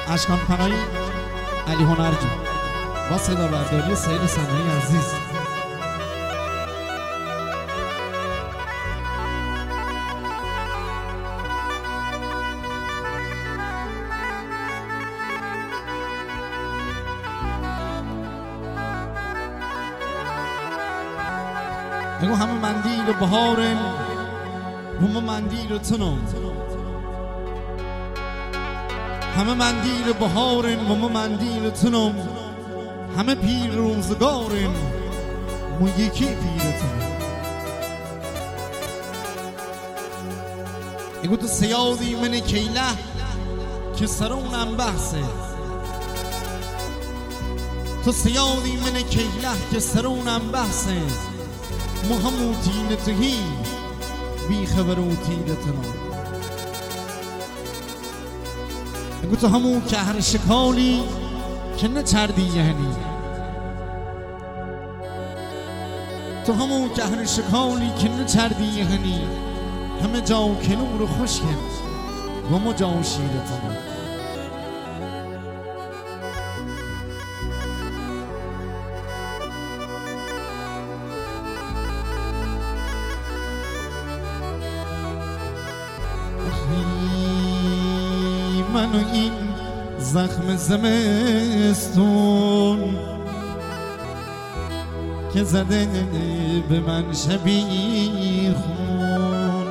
اشکان پناهی علی هنرجو با صدا برداری سید صنعانی عزیز. بگو همه مندیل بهارن همه مندیل تنم، همه مندیل بهارن همه مندیل تنم، همه پیر روزگارن مو یکی پیرتنم. بگو تو سیادی من کیله که سرونم بحثه، تو سیادی من کیله که سرونم بحثه، مو همو تینتهی بی خبر و تیرتنم. بگو تو همو کهر شکالی که نچردی یعنی، تو همو کهر شکالی که نچردی یعنی، همه جا کنور خوشکن و ما جا شیرتنم. منو این زخم زمستون که زده به من شبیه خون،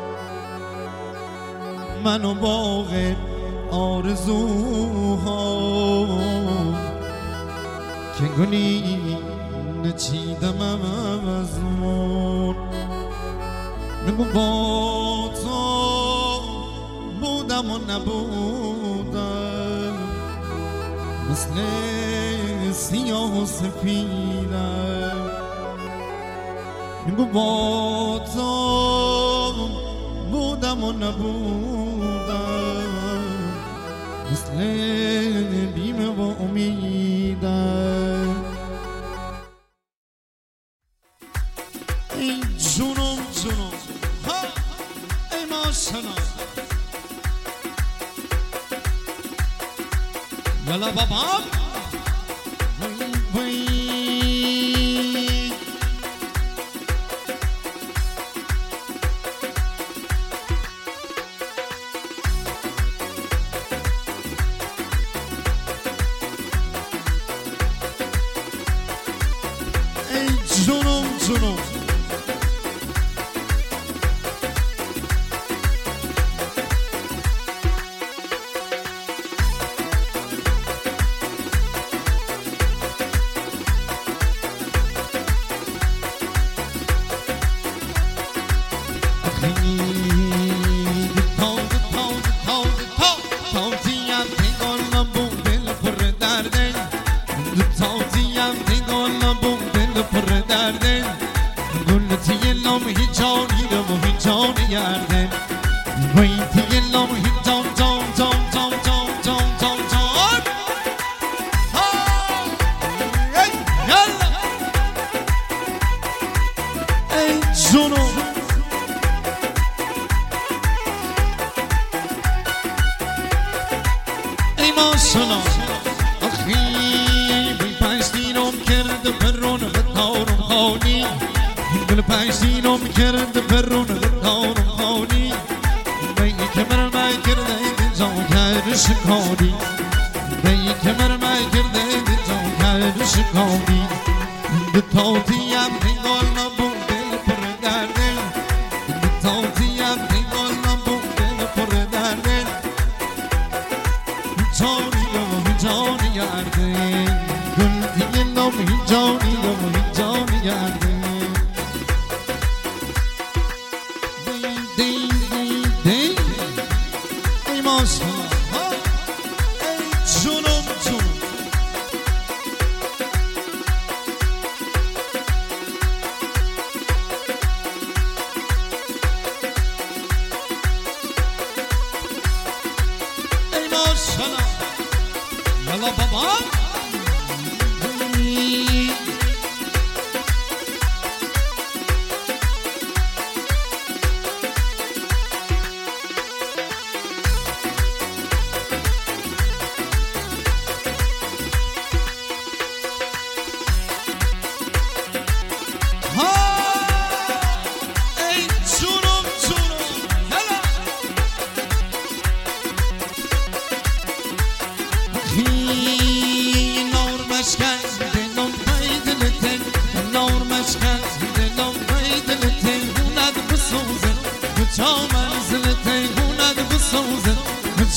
منو باغ آرزوها که گلی نچیدم از مون. نگو با تو بودم و نبودم، مثل سیاه و سفیدم. نگو با تو بودم و نبودم، مثل بیمه و امیدم. ای جونم جونم ها، ای ماشاءالله یالا بابام وی ای جونم جونم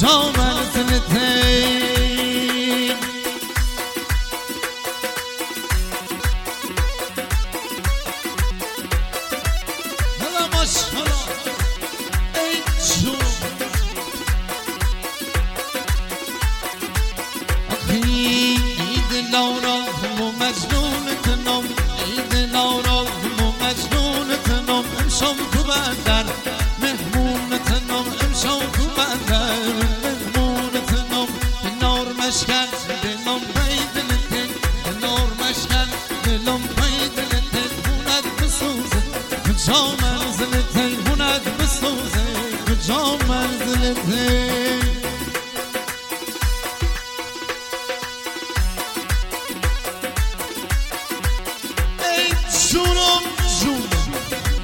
کجا منزلته هلا ماشاءالله ای جون آخی ای دلارا و مجنونتنم ای دلارا و مجنونتنم امشام تو بندر مهمونتنم امشام تو بندر مهمونتنم نار مشکن دلم پیدلتن نار مشکن دلم پیدلتن هوند بسوزه کجا منزلتن هوند بسوزه کجا منزلتن جونم جونم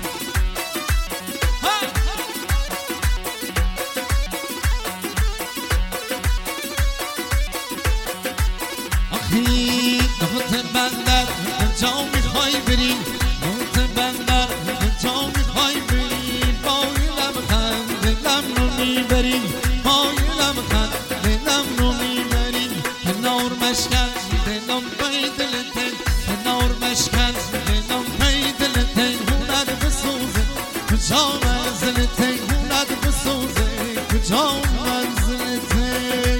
آخی نهت بندر کجا میخوای بری نهت بندر کجا میخوای بری بایلم خند دلم رو میبری بایلم خند دلم رو میبری کنار مشکن دلم پیدلتن کنار مشکن دلم پیدلتن هوند بسوزه کجا منزلتن هوند بسوزه کجا منزلتن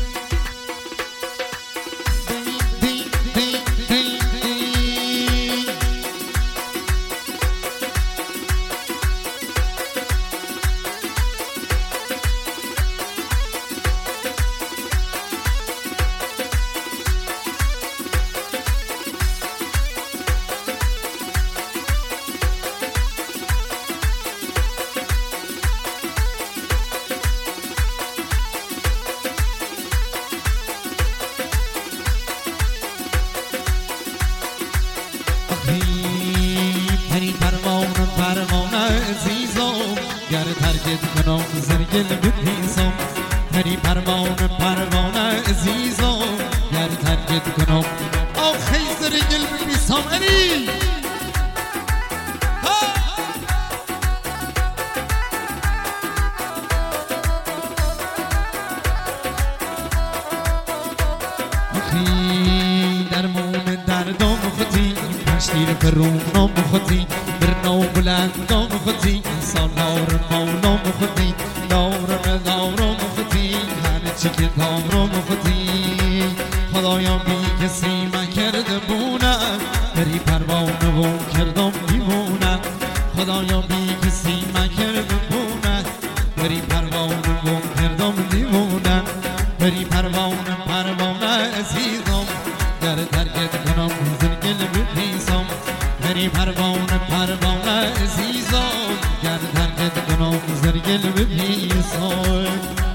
پری پروانه عزیزم گر ترکت کنم زرگل بپیسم پری پروانه عزیزم گر ترکت کنم آخی زرگل بپیسم علی آخی درمون دردم خودی پشتیر فرونم خودی برنو بلندم خودی سالار مولم خودی دارم خودی هر چی که دارم خودی خدایا بی کسی من کرده بونم بری پروانه و کردم دیوونم خدایا بی کسی من کرده بونم بری پروانه و کردم دیوونم بری پروانه عزیزم گر ترکت کنم زرگل بپیسم بری پروانه عزیزم گر ترکت کنم زرگل بپیسم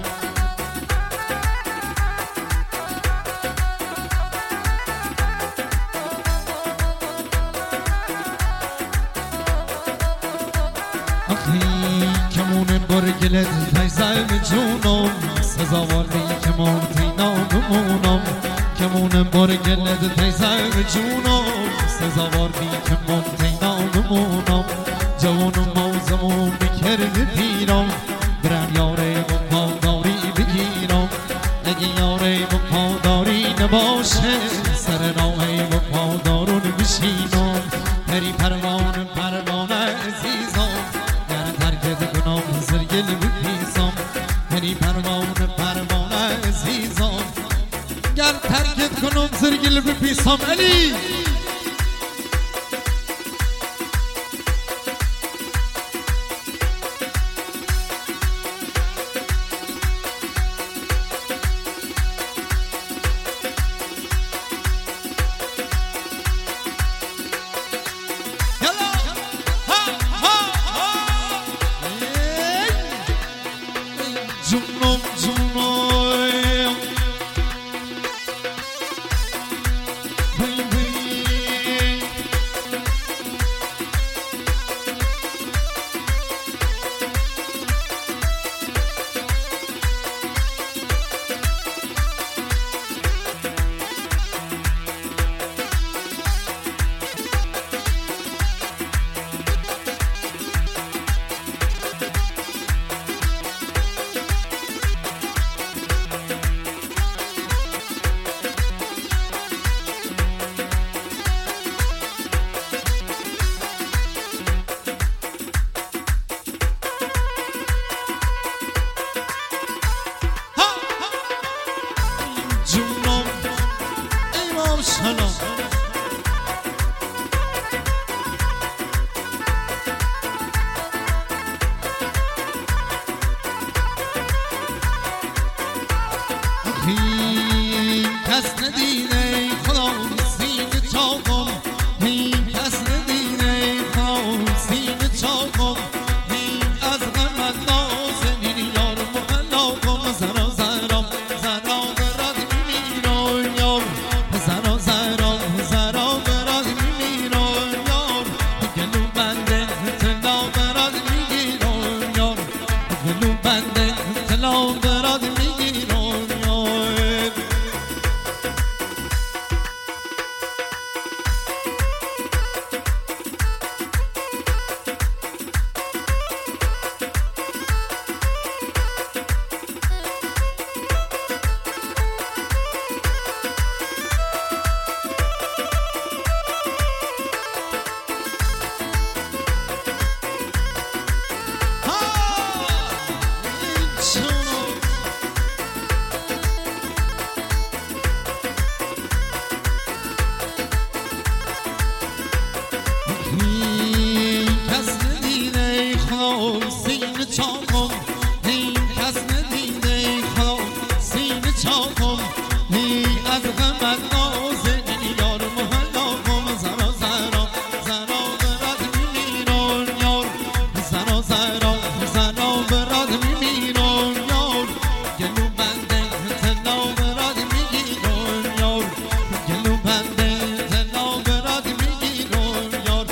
آخی کمون برگلت تیزم جونم سزاواری کمون تینامونم کمون برگلت تیزم جونم سزاواری کمون تینامونم جوانم موزمون بکرد پیرم برم یاره و پاداری بگیرم اگه یاره و پاداری نباشه سر راهی و پادارون بشینم پری پروانه عزیزم گر ترکت کنم زرگل بپیسم پری پروانه عزیزم گر ترکت کنم زرگل بپیسم علی جونم ماشاءالله. کس ندیده خدا سینه چاقم، کس ندیده خدا سینه چاقم، از غمت نازنین یار محلاقم. زرا زرام زرا براد میمیرم یار، زرا زرام زرا براد میمیرم یار، گلو بنده طلا براد میگیرم یار، گلو بنده طلا براد میگیرم یار. سینه چاقم، کس ندیده خدا سینه چاقم، از غمت نازنین یار محلاقم. زرا زرا زرا براد میمیرم یار، زرا زرا زرا براد میمیرم یار، گلو بنده طلا براد میگیرم یار، گلو بنده طلا براد میگیرم یار.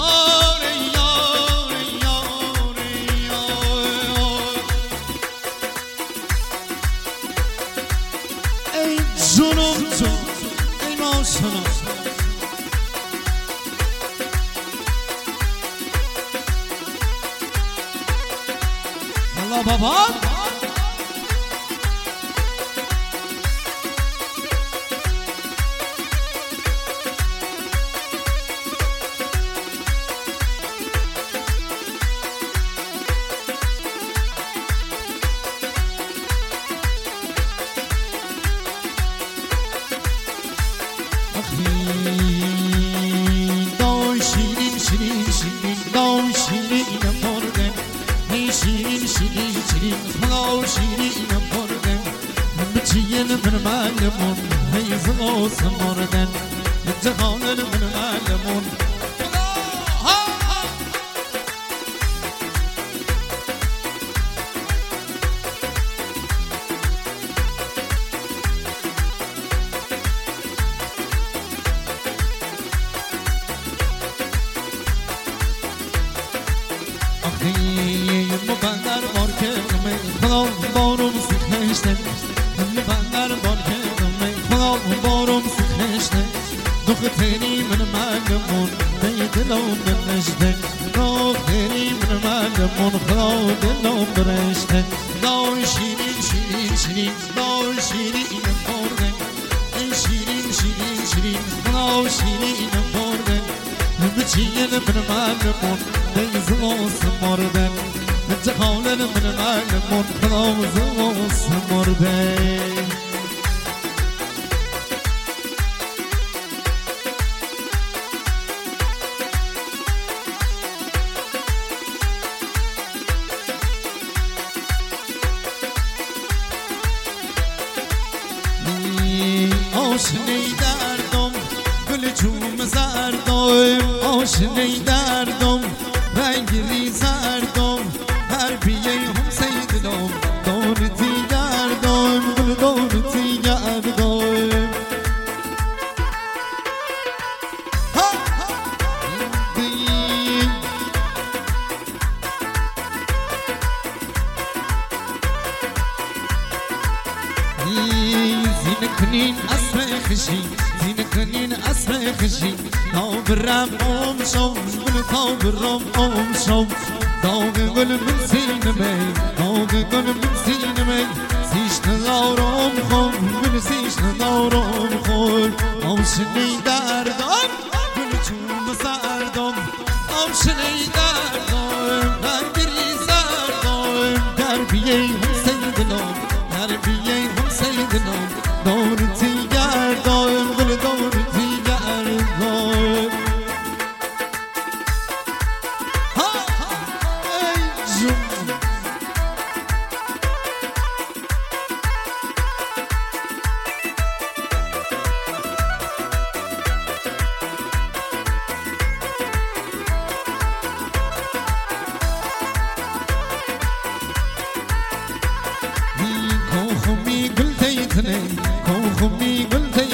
جنوب تو ای ماشاءالله. الله بابا شیرین شیرین شیرین دام شیرینم خوردم، شیرین شیرین شیرین خدا شیرینم خوردم، بچین من معلمون هیزموس مردن، جهان من معلمون. مبندر بار کردم خدا بارم سیخشته، مبندر بار کردم خدا بارم سیخشته، دختری من معلمون دلم برشته، دختری من معلمون خدا دلم برشته. دای شیرین شیرین شیرین دای شیرینم خوردم، شیرین شیرین شیرین خدا شیرینم خوردم، بچین من معلمون هیزموس مردن، جهان من معلمون خدا هیزموس مردن. آشنه دردم گل چوم زردم، آشنه دردم رنگی زردم، هر بیه هم سیدلم دارتی گردم، گل دارتی گردم. زین کنین اسم خشی، زین کنین اسم خشی، تا برم ام شم گل تا برم ام شم، داغ گل من سینمه داغ گل من سینمه، سیش ندارم خون گل سیش ندارم خون. آشنه دردم گل چوم زردم، آشنه دردم رنگی زردم، دربیه هم سیدلم دربیه هم سیدلم، دارتی گردم گل دارتی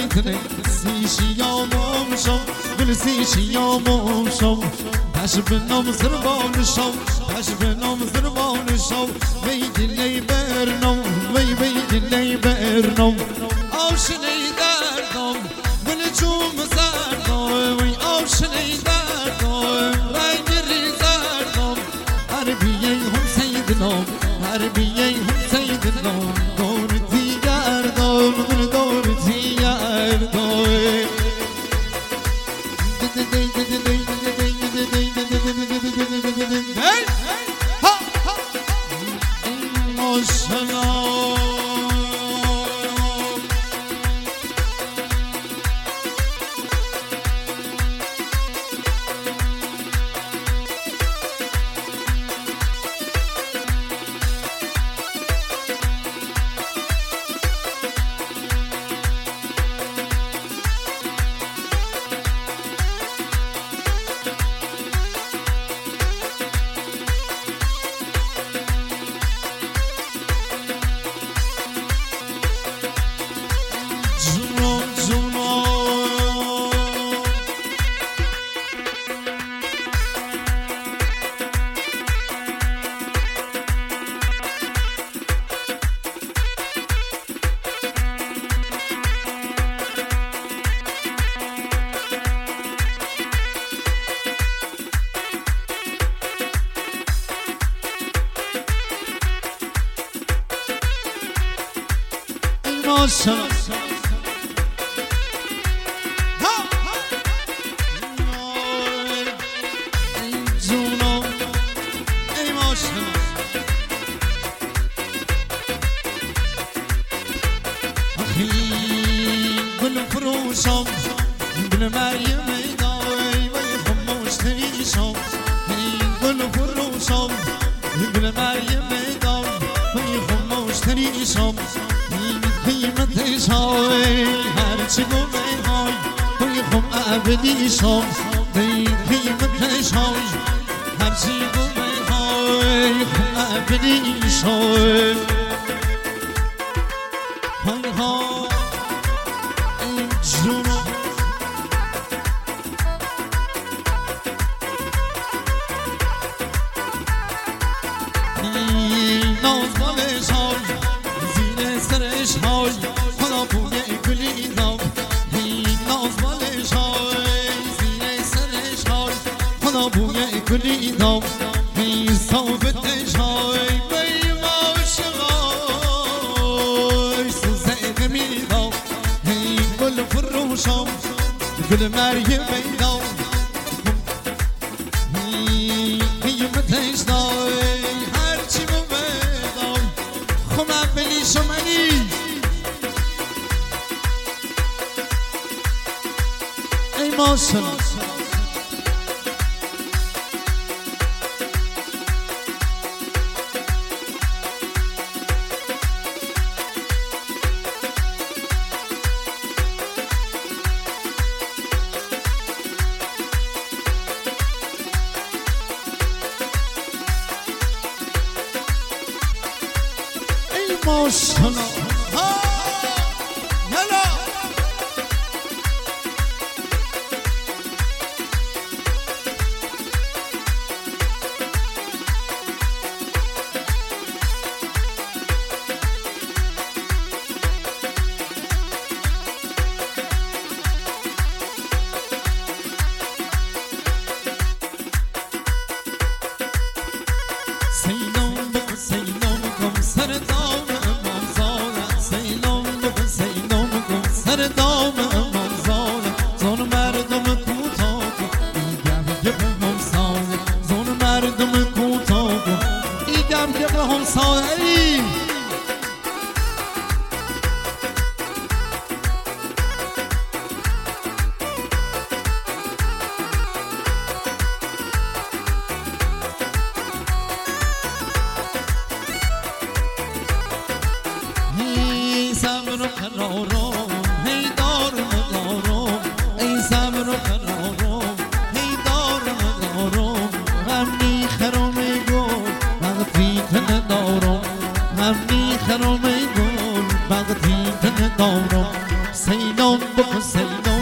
تنه سیشیامم شم گل سیشیامم شم پش بنام زربان شم پش بنام زربان شم وی دلی برنم وی دلی برنم آشنی دردم گل جوم زردم وی آشنی دردم رنگ ریزردم حربیه هم سیدنم حربیه هم سیدنم دور دیگردم دور دیگردم فروشم گل مریم دای وی خموش تریشم گل فروشم گل مریم دای وی خموش تریشم قیمتش های هرچی گوه های وی خم عبدیشم قیمتش های هرچی گوه های خم عبدیشم گل مریم دای قیمتش دای هرچی دای خم اولی شمنی ای ماشالله ماشالله یلا خرام گل وقتی تن دارم سیلان بکن سیلان